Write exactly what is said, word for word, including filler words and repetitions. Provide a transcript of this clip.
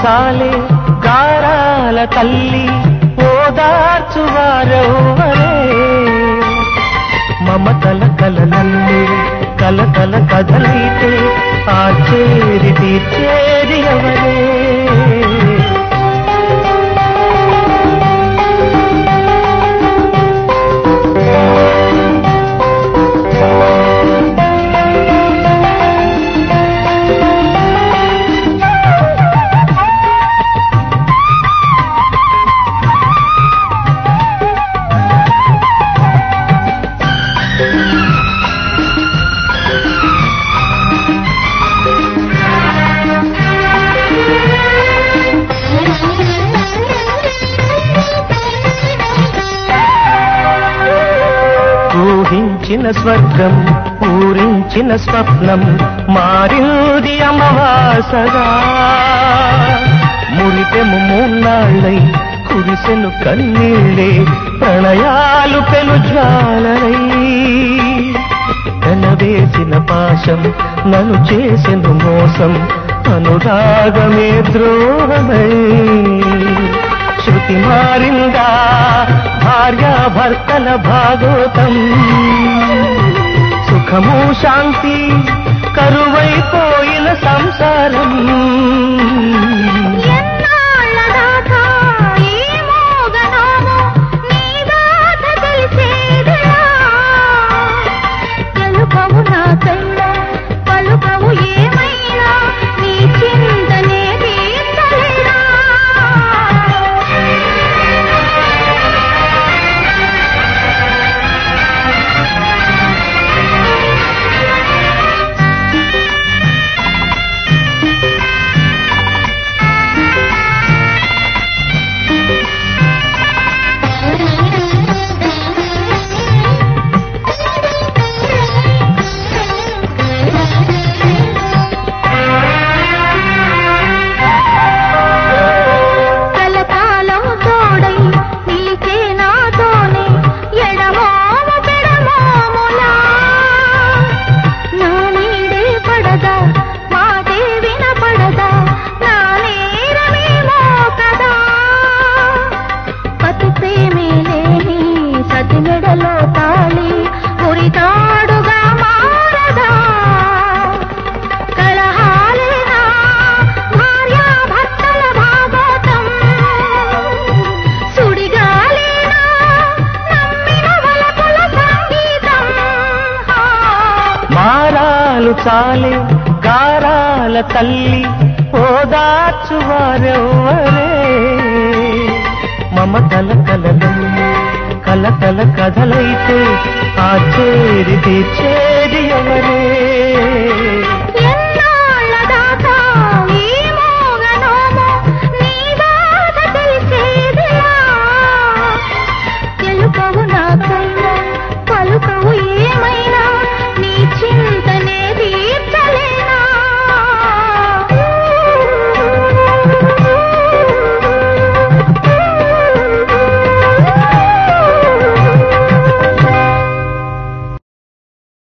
చాలే గారాల తల్లి ఓదార్చువారెవ్వరే మమతల కలలన్నీ కలకల కదలైతే ఆ చేరి తీర్చేది ఎవరే ఊహించిన స్వర్గం ఊరించిన స్వప్నం మారింది అమావాసగా మురిపెము మూన్నాళ్ళై కురిసెను కన్నీళ్ళే ప్రణయాలు పెను జ్వాలలై కనవేసిన పాశం నన్ను చేసెను మోసం అనురాగమే ద్రోహమై శృతి మారిందా భార్యాభర్తల భాగోతం సుఖము శాంతి కరువైపోయిన సంసారం చాలే గారాల తల్లి ఓదార్చువారెవ్వరే మమతల కలలన్నీ కలకల కథలైతే ఆ చేరి తీర్చేది ఎవరే